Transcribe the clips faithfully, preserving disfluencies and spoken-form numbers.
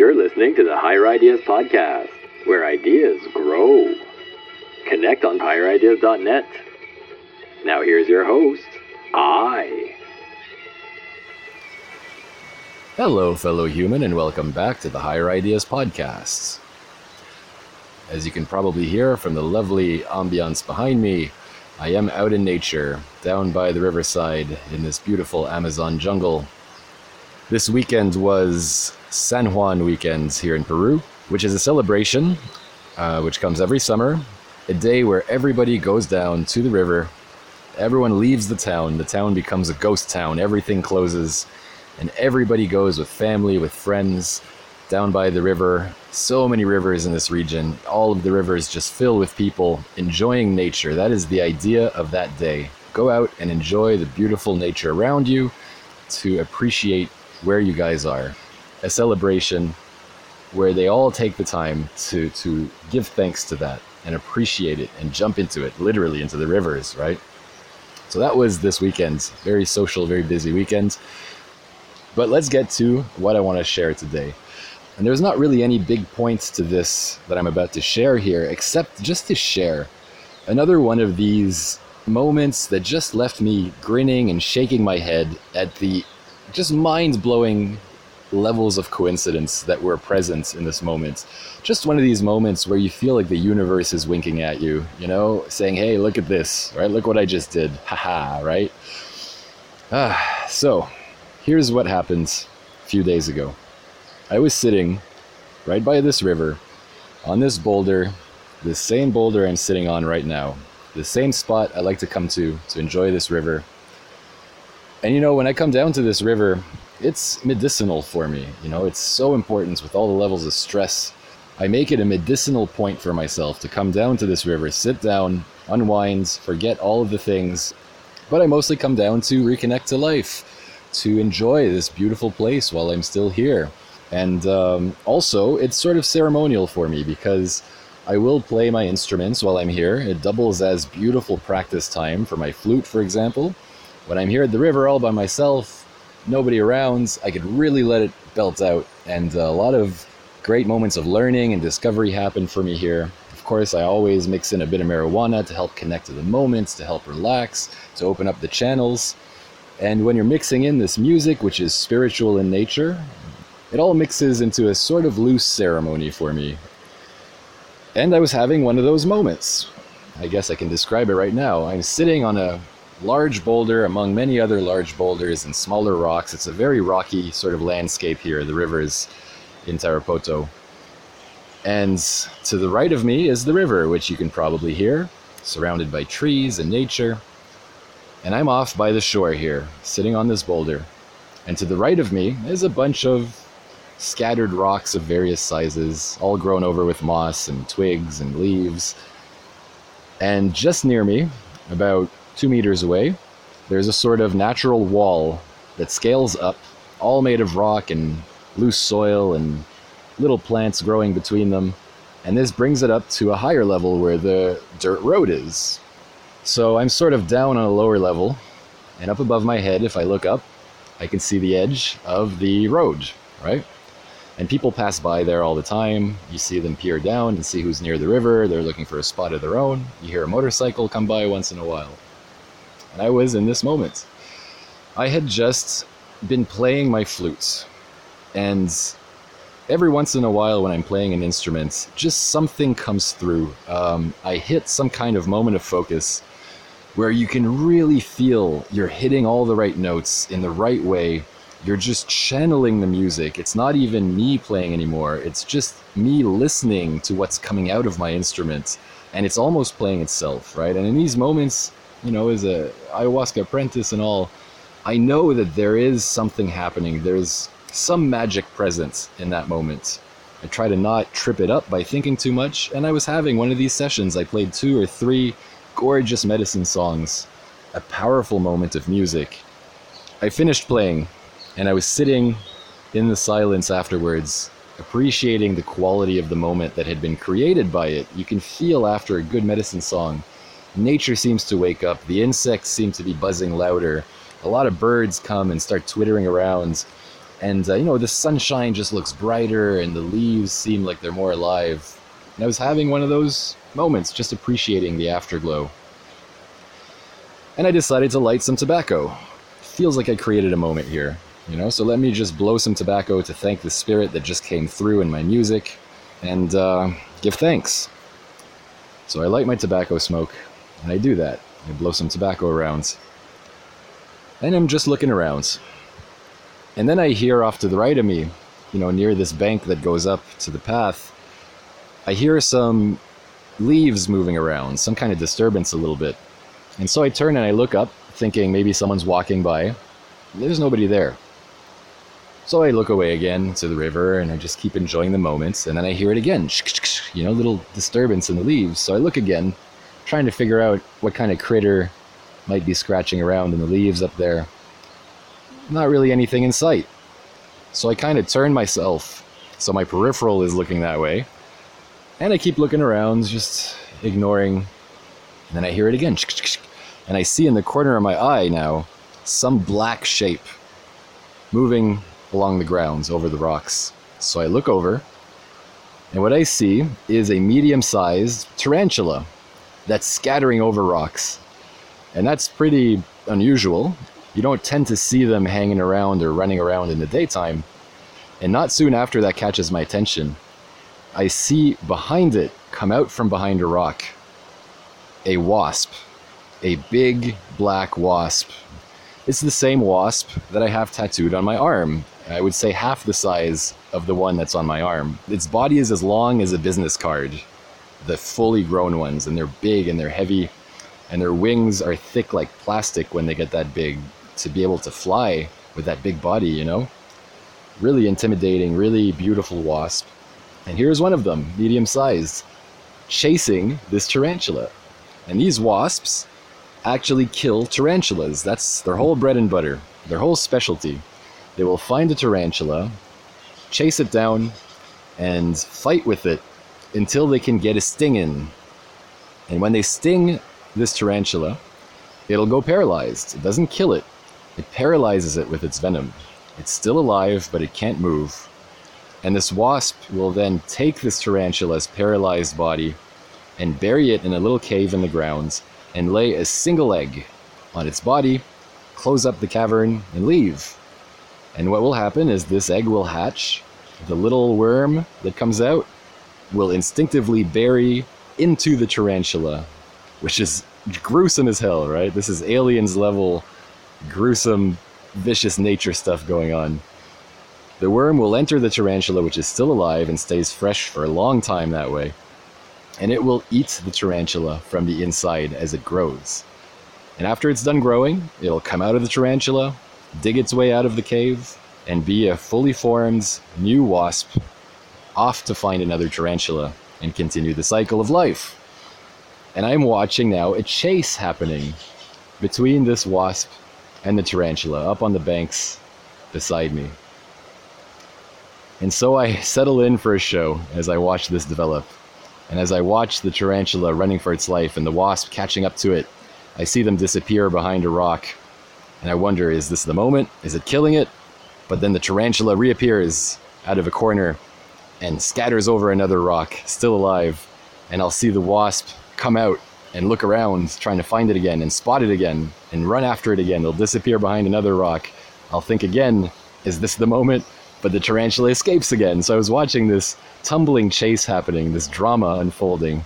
You're listening to the Higher Ideas Podcast, where ideas grow. Connect on higher ideas dot net. Now here's your host, I. Hello, fellow human, and welcome back to the Higher Ideas Podcast. As you can probably hear from the lovely ambience behind me, I am out in nature, down by the riverside in this beautiful Amazon jungle. This weekend was San Juan weekend here in Peru, which is a celebration uh, which comes every summer, a day where everybody goes down to the river, everyone leaves the town, the town becomes a ghost town, everything closes, and everybody goes with family, with friends, down by the river. So many rivers in this region, all of the rivers just filled with people enjoying nature. That is the idea of that day. Go out and enjoy the beautiful nature around you to appreciate where you guys are. A celebration where they all take the time to, to give thanks to that and appreciate it and jump into it, literally into the rivers, right? So that was this weekend. Very social, very busy weekend. But let's get to what I want to share today. And there's not really any big points to this that I'm about to share here, except just to share another one of these moments that just left me grinning and shaking my head at the just mind-blowing levels of coincidence that were present in this moment. Just one of these moments where you feel like the universe is winking at you, you know, saying, hey, look at this, right? Look what I just did. Haha, right? Ah, so here's what happened a few days ago. I was sitting right by this river on this boulder, the same boulder I'm sitting on right now, the same spot I like to come to to enjoy this river. And you know, when I come down to this river, it's medicinal for me. You know, it's so important with all the levels of stress. I make it a medicinal point for myself to come down to this river, sit down, unwind, forget all of the things. But I mostly come down to reconnect to life, to enjoy this beautiful place while I'm still here. And um, also, it's sort of ceremonial for me because I will play my instruments while I'm here. It doubles as beautiful practice time for my flute, for example. When I'm here at the river all by myself, nobody around, I could really let it belt out. And a lot of great moments of learning and discovery happen for me here. Of course, I always mix in a bit of marijuana to help connect to the moments, to help relax, to open up the channels. And when you're mixing in this music, which is spiritual in nature, it all mixes into a sort of loose ceremony for me. And I was having one of those moments. I guess I can describe it right now. I'm sitting on a large boulder among many other large boulders and smaller rocks. It's a very rocky sort of landscape here, the rivers in Tarapoto. And to the right of me is the river, which you can probably hear, surrounded by trees and nature. And I'm off by the shore here, sitting on this boulder. And to the right of me is a bunch of scattered rocks of various sizes, all grown over with moss and twigs and leaves. And just near me, about two meters away, there's a sort of natural wall that scales up, all made of rock and loose soil and little plants growing between them. And this brings it up to a higher level where the dirt road is. So I'm sort of down on a lower level, and up above my head, if I look up, I can see the edge of the road, right? And people pass by there all the time. You see them peer down and see who's near the river. They're looking for a spot of their own. You hear a motorcycle come by once in a while. And I was in this moment. I had just been playing my flute. And every once in a while when I'm playing an instrument, just something comes through. Um, I hit some kind of moment of focus where you can really feel you're hitting all the right notes in the right way. You're just channeling the music. It's not even me playing anymore. It's just me listening to what's coming out of my instrument. And it's almost playing itself, right? And in these moments, you know, as a ayahuasca apprentice and all, I know that there is something happening. There's some magic present in that moment. I try to not trip it up by thinking too much. And I was having one of these sessions. I played two or three gorgeous medicine songs, a powerful moment of music. I finished playing. And I was sitting in the silence afterwards, appreciating the quality of the moment that had been created by it. You can feel after a good medicine song, nature seems to wake up. The insects seem to be buzzing louder. A lot of birds come and start twittering around. And, uh, you know, the sunshine just looks brighter and the leaves seem like they're more alive. And I was having one of those moments, just appreciating the afterglow. And I decided to light some tobacco. Feels like I created a moment here, you know? So let me just blow some tobacco to thank the spirit that just came through in my music and uh, give thanks. So I light my tobacco smoke, and I do that. I blow some tobacco around. And I'm just looking around. And then I hear off to the right of me, you know, near this bank that goes up to the path, I hear some leaves moving around, some kind of disturbance a little bit. And so I turn and I look up, thinking maybe someone's walking by. There's nobody there. So I look away again to the river and I just keep enjoying the moments. And then I hear it again, you know, little disturbance in the leaves. So I look again, trying to figure out what kind of critter might be scratching around in the leaves up there. Not really anything in sight. So I kind of turn myself, so my peripheral is looking that way. And I keep looking around, just ignoring. And then I hear it again. And I see in the corner of my eye now, some black shape moving along the grounds over the rocks. So I look over, and what I see is a medium-sized tarantula that's scattering over rocks. And that's pretty unusual. You don't tend to see them hanging around or running around in the daytime. And not soon after that catches my attention, I see behind it, come out from behind a rock, a wasp, a big black wasp. It's the same wasp that I have tattooed on my arm. I would say half the size of the one that's on my arm. Its body is as long as a business card, the fully grown ones, and they're big and they're heavy, and their wings are thick like plastic when they get that big, to be able to fly with that big body, you know? Really intimidating, really beautiful wasp. And here's one of them, medium-sized, chasing this tarantula. And these wasps actually kill tarantulas. That's their whole bread and butter, their whole specialty. They will find a tarantula, chase it down, and fight with it until they can get a sting in. And when they sting this tarantula, it'll go paralyzed. It doesn't kill it. It paralyzes it with its venom. It's still alive, but it can't move. And this wasp will then take this tarantula's paralyzed body and bury it in a little cave in the ground and lay a single egg on its body, close up the cavern, and leave. And what will happen is this egg will hatch. The little worm that comes out will instinctively bury into the tarantula, which is gruesome as hell, right? This is Aliens level gruesome, vicious nature stuff going on. The worm will enter the tarantula, which is still alive and stays fresh for a long time that way. And it will eat the tarantula from the inside as it grows. And after it's done growing, it'll come out of the tarantula, dig its way out of the cave, and be a fully formed new wasp off to find another tarantula and continue the cycle of life. And I'm watching now a chase happening between this wasp and the tarantula up on the banks beside me. And so I settle in for a show as I watch this develop. And as I watch the tarantula running for its life and the wasp catching up to it, I see them disappear behind a rock. And I wonder, is this the moment? Is it killing it? But then the tarantula reappears out of a corner and scatters over another rock, still alive. And I'll see the wasp come out and look around, trying to find it again and spot it again and run after it again. It'll disappear behind another rock. I'll think again, is this the moment? But the tarantula escapes again. So I was watching this tumbling chase happening, this drama unfolding.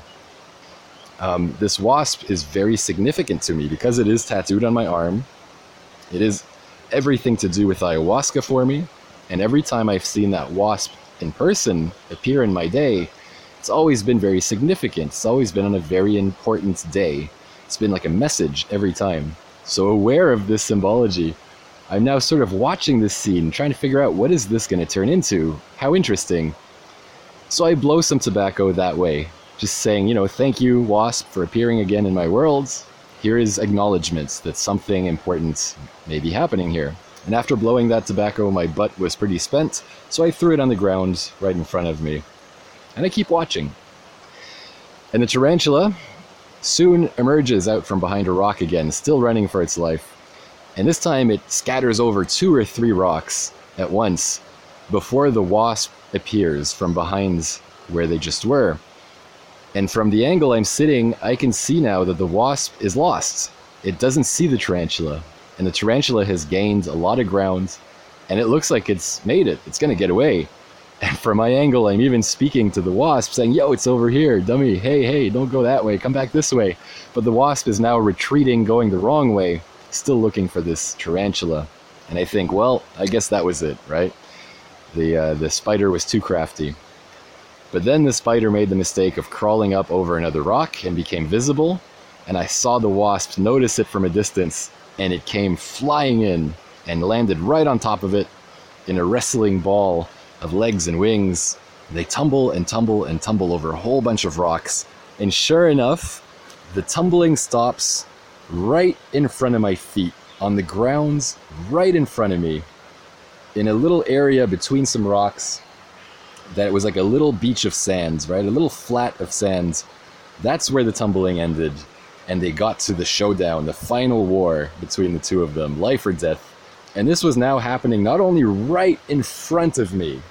Um, this wasp is very significant to me because it is tattooed on my arm. It is everything to do with ayahuasca for me. And every time I've seen that wasp in person appear in my day, it's always been very significant. It's always been on a very important day. It's been like a message every time. So aware of this symbology, I'm now sort of watching this scene, trying to figure out what is this going to turn into? How interesting. So I blow some tobacco that way, just saying, you know, thank you, wasp, for appearing again in my world. Here is acknowledgement that something important may be happening here. And after blowing that tobacco, my butt was pretty spent, so I threw it on the ground right in front of me. And I keep watching. And the tarantula soon emerges out from behind a rock again, still running for its life. And this time it scatters over two or three rocks at once before the wasp appears from behind where they just were. And from the angle I'm sitting, I can see now that the wasp is lost. It doesn't see the tarantula, and the tarantula has gained a lot of ground, and it looks like it's made it. It's going to get away. And from my angle, I'm even speaking to the wasp, saying, yo, it's over here, dummy. Hey, hey, don't go that way. Come back this way. But the wasp is now retreating, going the wrong way, still looking for this tarantula. And I think, well, I guess that was it, right? The, uh, the spider was too crafty. But then the spider made the mistake of crawling up over another rock and became visible. And I saw the wasp notice it from a distance, and it came flying in and landed right on top of it in a wrestling ball of legs and wings. They tumble and tumble and tumble over a whole bunch of rocks. And sure enough, the tumbling stops right in front of my feet, on the ground right in front of me, in a little area between some rocks that was like a little beach of sand, right? A little flat of sand. That's where the tumbling ended. And they got to the showdown, the final war between the two of them, life or death. And this was now happening not only right in front of me,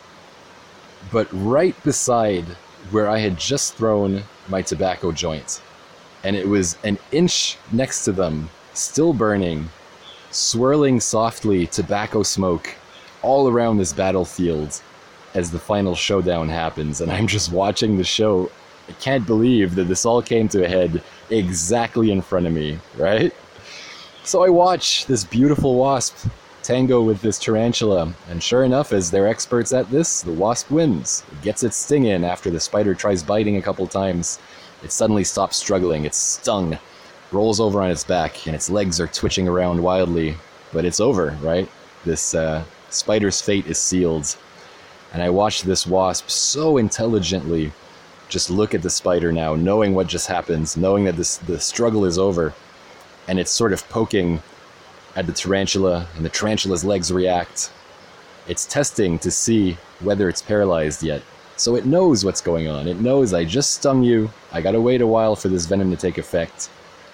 but right beside where I had just thrown my tobacco joint. And it was an inch next to them, still burning, swirling softly tobacco smoke all around this battlefield as the final showdown happens. And I'm just watching the show. I can't believe that this all came to a head exactly in front of me, right? So I watch this beautiful wasp tango with this tarantula, and sure enough, as they're experts at this, the wasp wins. It gets its sting in after the spider tries biting a couple times. It suddenly stops struggling. It's stung, rolls over on its back, and its legs are twitching around wildly. But it's over, right? This uh, spider's fate is sealed. And I watch this wasp so intelligently just look at the spider now, knowing what just happened, knowing that this the struggle is over. And it's sort of poking at the tarantula, and the tarantula's legs react. It's testing to see whether it's paralyzed yet. So it knows what's going on. It knows I just stung you. I gotta wait a while for this venom to take effect.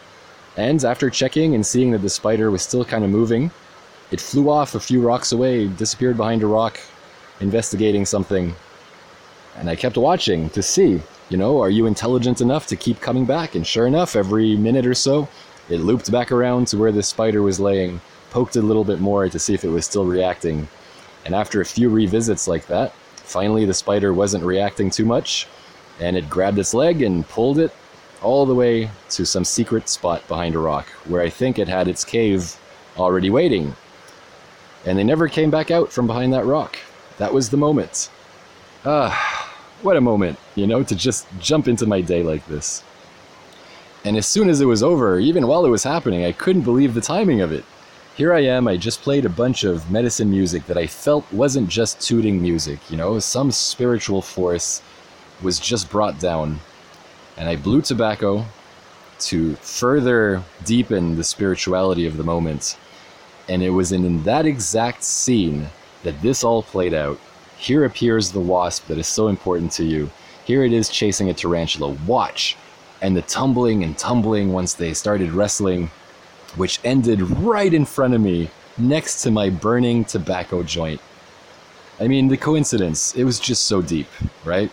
And after checking and seeing that the spider was still kind of moving, it flew off a few rocks away, disappeared behind a rock, investigating something. And I kept watching to see, you know, are you intelligent enough to keep coming back? And sure enough, every minute or so, it looped back around to where the spider was laying, poked it a little bit more to see if it was still reacting. And after a few revisits like that, finally the spider wasn't reacting too much, and it grabbed its leg and pulled it all the way to some secret spot behind a rock, where I think it had its cave already waiting. And they never came back out from behind that rock. That was the moment. Ah, what a moment, you know, to just jump into my day like this. And as soon as it was over, even while it was happening, I couldn't believe the timing of it. Here I am, I just played a bunch of medicine music that I felt wasn't just tooting music, you know, some spiritual force was just brought down. And I blew tobacco to further deepen the spirituality of the moment. And it was in, in that exact scene that this all played out. Here appears the wasp that is so important to you. Here it is chasing a tarantula. Watch! And the tumbling and tumbling once they started wrestling, which ended right in front of me, next to my burning tobacco joint. I mean, the coincidence, it was just so deep, right?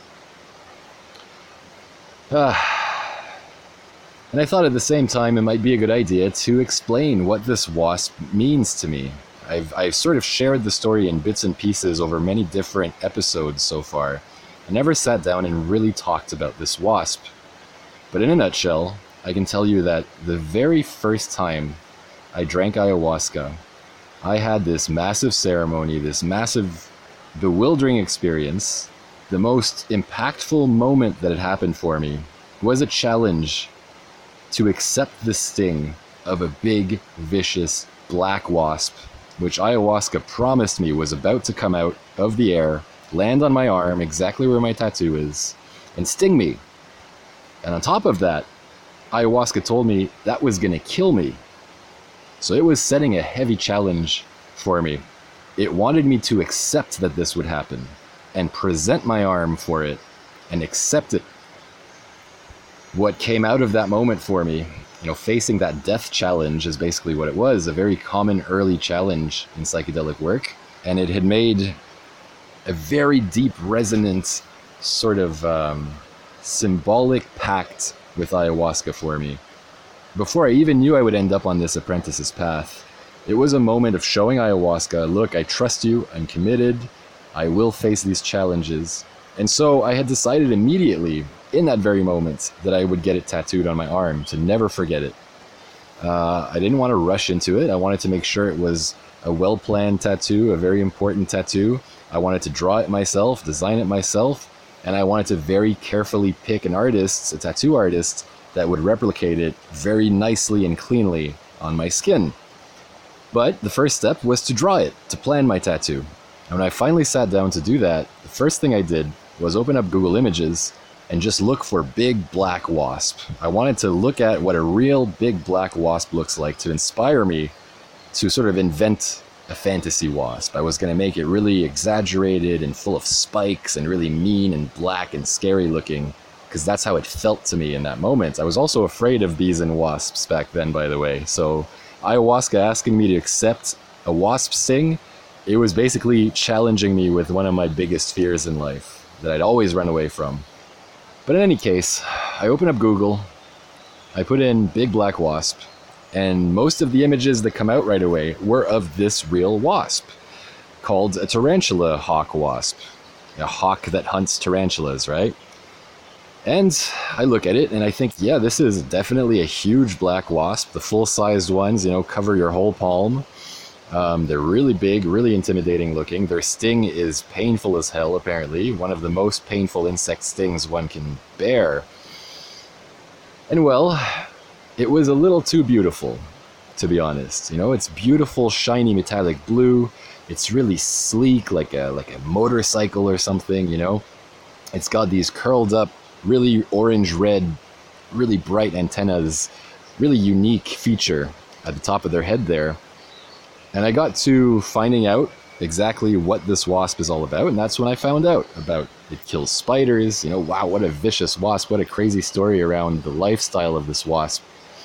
Ah. And I thought at the same time it might be a good idea to explain what this wasp means to me. I've, I've sort of shared the story in bits and pieces over many different episodes so far. I never sat down and really talked about this wasp. But in a nutshell, I can tell you that the very first time I drank ayahuasca, I had this massive ceremony, this massive bewildering experience. The most impactful moment that had happened for me was a challenge to accept the sting of a big, vicious black wasp, which ayahuasca promised me was about to come out of the air, land on my arm exactly where my tattoo is, and sting me. And on top of that, ayahuasca told me that was going to kill me. So it was setting a heavy challenge for me. It wanted me to accept that this would happen and present my arm for it and accept it. What came out of that moment for me, you know, facing that death challenge is basically what it was, a very common early challenge in psychedelic work. and it had made a very deep, resonant sort of um, symbolic pact with ayahuasca for me. Before I even knew I would end up on this apprentice's path, it was a moment of showing ayahuasca, look, I trust you, I'm committed, I will face these challenges. And so I had decided immediately, in that very moment, that I would get it tattooed on my arm to never forget it. Uh, I didn't want to rush into it. I wanted to make sure it was a well-planned tattoo, a very important tattoo. I wanted to draw it myself, design it myself, and I wanted to very carefully pick an artist, a tattoo artist, that would replicate it very nicely and cleanly on my skin. But the first step was to draw it, to plan my tattoo. And when I finally sat down to do that, the first thing I did was open up Google Images and just look for big black wasp. I wanted to look at what a real big black wasp looks like to inspire me to sort of invent a fantasy wasp. I was going to make it really exaggerated and full of spikes and really mean and black and scary looking, because that's how it felt to me in that moment. I was also afraid of bees and wasps back then, by the way. So ayahuasca asking me to accept a wasp sting, it was basically challenging me with one of my biggest fears in life that I'd always run away from. But in any case, I open up Google, I put in big black wasp, and most of the images that come out right away were of this real wasp, called a tarantula hawk wasp. A hawk that hunts tarantulas, right? And I look at it and I think, yeah, this is definitely a huge black wasp. The full-sized ones, you know, cover your whole palm. Um, they're really big, really intimidating looking. Their sting is painful as hell, apparently. One of the most painful insect stings one can bear. And well, it was a little too beautiful, to be honest. You know, it's beautiful, shiny metallic blue. It's really sleek, like a like a motorcycle or something, you know. It's got these curled up, really orange-red, really bright antennas, really unique feature at the top of their head there. And I got to finding out exactly what this wasp is all about, and that's when I found out about it kills spiders. You know, wow, what a vicious wasp, what a crazy story around the lifestyle of this wasp.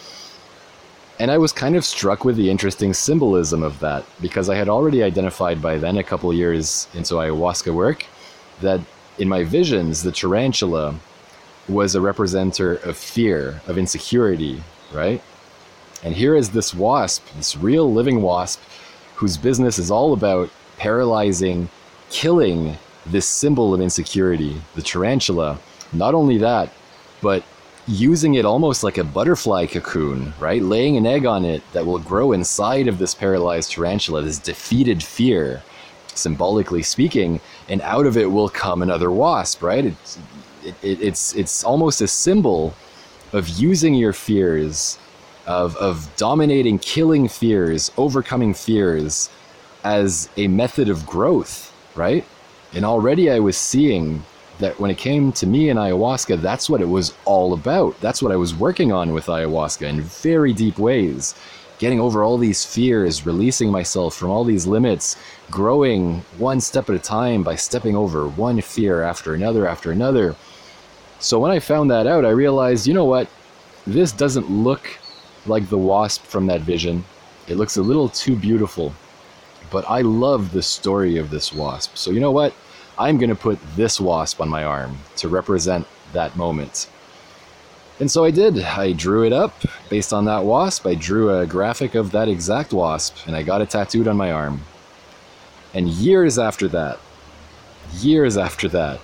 And I was kind of struck with the interesting symbolism of that, because I had already identified by then, a couple years into ayahuasca work, that in my visions, the tarantula was a representer of fear, of insecurity, right? And here is this wasp, this real living wasp, whose business is all about paralyzing, killing this symbol of insecurity, the tarantula. Not only that, but using it almost like a butterfly cocoon, right? Laying an egg on it that will grow inside of this paralyzed tarantula, this defeated fear, symbolically speaking, and out of it will come another wasp, right? It's, it, it, it's, it's almost a symbol of using your fears, of, of dominating, killing fears, overcoming fears as a method of growth, right? And already I was seeing that when it came to me and ayahuasca, that's what it was all about. That's what I was working on with ayahuasca in very deep ways. Getting over all these fears, releasing myself from all these limits, growing one step at a time by stepping over one fear after another after another. So when I found that out, I realized, you know what? This doesn't look like the wasp from that vision. It looks a little too beautiful. But I love the story of this wasp. So you know what? I'm going to put this wasp on my arm to represent that moment. And so I did. I drew it up based on that wasp. I drew a graphic of that exact wasp, and I got it tattooed on my arm. And years after that, years after that,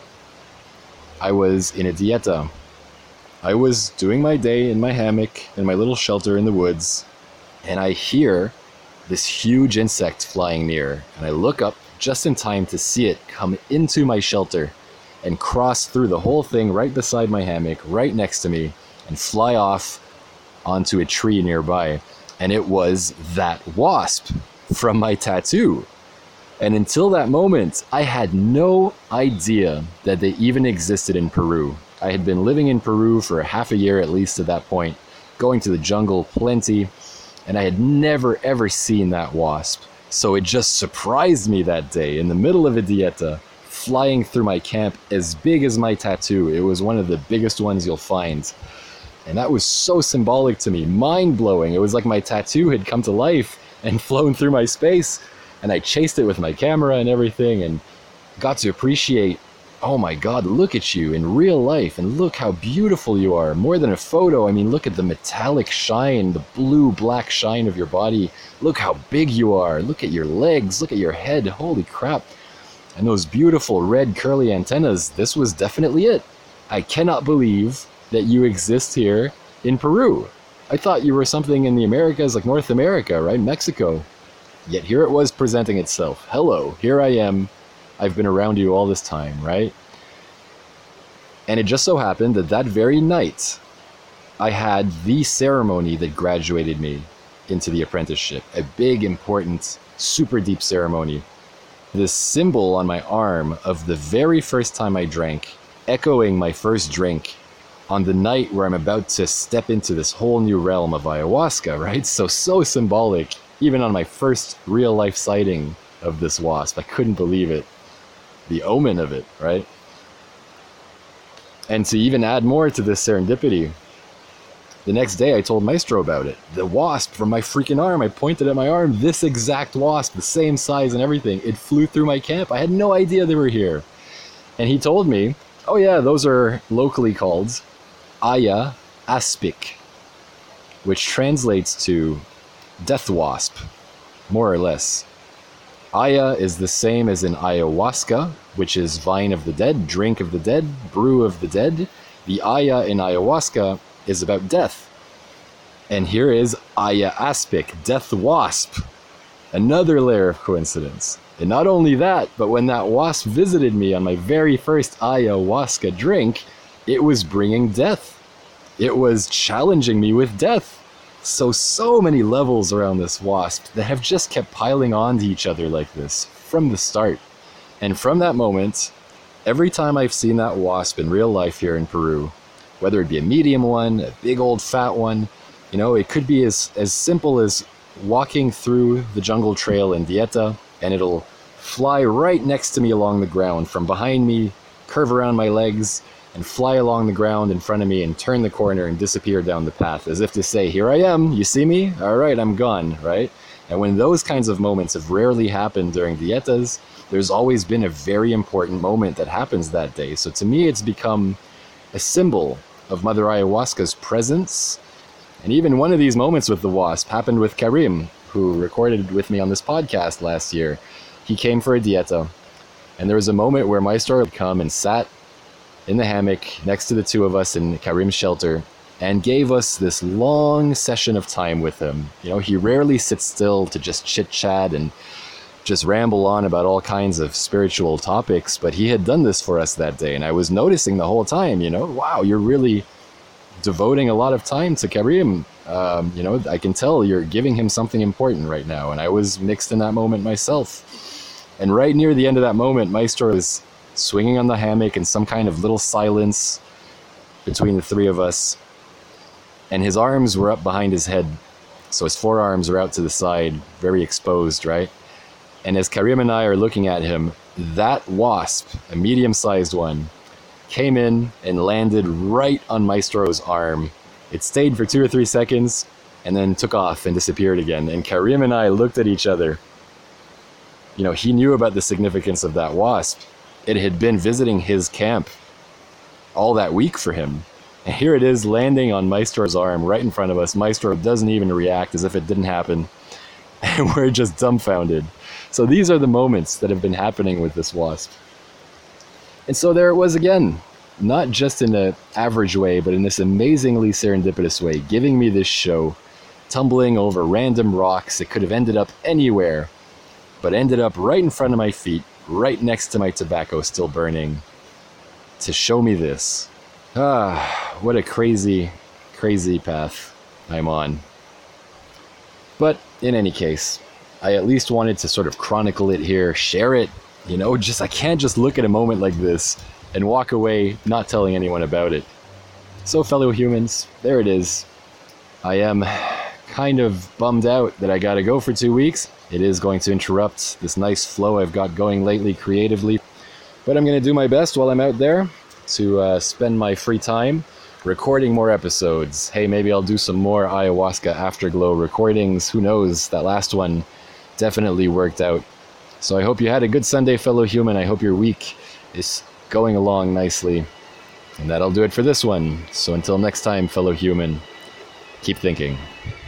I was in a dieta. I was doing my day in my hammock in my little shelter in the woods, and I hear this huge insect flying near, and I look up just in time to see it come into my shelter and cross through the whole thing right beside my hammock, right next to me, and fly off onto a tree nearby. And it was that wasp from my tattoo. And until that moment, I had no idea that they even existed in Peru. I had been living in Peru for half a year at least at that point, going to the jungle plenty, and I had never ever seen that wasp. So it just surprised me that day in the middle of a dieta, flying through my camp as big as my tattoo. It was one of the biggest ones you'll find. And that was so symbolic to me, mind-blowing. It was like my tattoo had come to life and flown through my space. And I chased it with my camera and everything and got to appreciate, oh my God, look at you in real life and look how beautiful you are. More than a photo, I mean, look at the metallic shine, the blue-black shine of your body. Look how big you are. Look at your legs. Look at your head. Holy crap. And those beautiful red curly antennas, this was definitely it. I cannot believe that you exist here in Peru. I thought you were something in the Americas, like North America, right? Mexico. Yet here it was presenting itself. Hello, here I am. I've been around you all this time, right? And it just so happened that that very night, I had the ceremony that graduated me into the apprenticeship. A big, important, super deep ceremony. This symbol on my arm of the very first time I drank, echoing my first drink on the night where I'm about to step into this whole new realm of ayahuasca, right? So, so symbolic. Even on my first real life sighting of this wasp, I couldn't believe it. The omen of it, right? And to even add more to this serendipity, the next day I told Maestro about it. The wasp from my freaking arm, I pointed at my arm, this exact wasp, the same size and everything, it flew through my camp. I had no idea they were here. And he told me, oh yeah, those are locally called Aya aspic, which translates to death wasp, more or less. Aya is the same as in ayahuasca, which is vine of the dead, drink of the dead, brew of the dead. The Aya in ayahuasca is about death. And here is Aya aspic, death wasp. Another layer of coincidence. And not only that, but when that wasp visited me on my very first ayahuasca drink, it was bringing death. It was challenging me with death. So, so many levels around this wasp that have just kept piling on to each other like this from the start. And from that moment, every time I've seen that wasp in real life here in Peru, whether it be a medium one, a big old fat one, you know, it could be as, as simple as walking through the jungle trail in Dieta, and it'll fly right next to me along the ground from behind me, curve around my legs, and fly along the ground in front of me and turn the corner and disappear down the path, as if to say, here I am, you see me? All right, I'm gone, right? And when those kinds of moments have rarely happened during dietas, there's always been a very important moment that happens that day. So to me, it's become a symbol of Mother Ayahuasca's presence. And even one of these moments with the wasp happened with Karim, who recorded with me on this podcast last year. He came for a dieta, and there was a moment where Maestro had come and sat in the hammock next to the two of us in Karim's shelter and gave us this long session of time with him. You know, he rarely sits still to just chit-chat and just ramble on about all kinds of spiritual topics, but he had done this for us that day, and I was noticing the whole time, you know, wow, you're really devoting a lot of time to Karim. Um, you know, I can tell you're giving him something important right now, and I was mixed in that moment myself. And right near the end of that moment, Maestro was swinging on the hammock in some kind of little silence between the three of us, and his arms were up behind his head, so his forearms are out to the side, very exposed, right? And as Karim and I are looking at him, that wasp, a medium-sized one, came in and landed right on Maestro's arm. It stayed for two or three seconds and then took off and disappeared again. And Karim and I looked at each other. You know, he knew about the significance of that wasp. It had been visiting his camp all that week for him. And here it is landing on Maestro's arm right in front of us. Maestro doesn't even react as if it didn't happen. And we're just dumbfounded. So these are the moments that have been happening with this wasp. And so there it was again, not just in an average way, but in this amazingly serendipitous way, giving me this show, tumbling over random rocks. It could have ended up anywhere, but ended up right in front of my feet, right next to my tobacco still burning, to show me this. Ah, what a crazy, crazy path I'm on. But in any case, I at least wanted to sort of chronicle it here, share it, you know, just I can't just look at a moment like this and walk away not telling anyone about it. So fellow humans, there it is. I am kind of bummed out that I gotta go for two weeks. It is going to interrupt this nice flow I've got going lately creatively, but I'm gonna do my best while I'm out there to uh, spend my free time recording more episodes. Hey, maybe I'll do some more ayahuasca afterglow recordings. Who knows? That last one definitely worked out. So I hope you had a good Sunday, fellow human. I hope your week is going along nicely. And that'll do it for this one. So until next time, fellow human, keep thinking.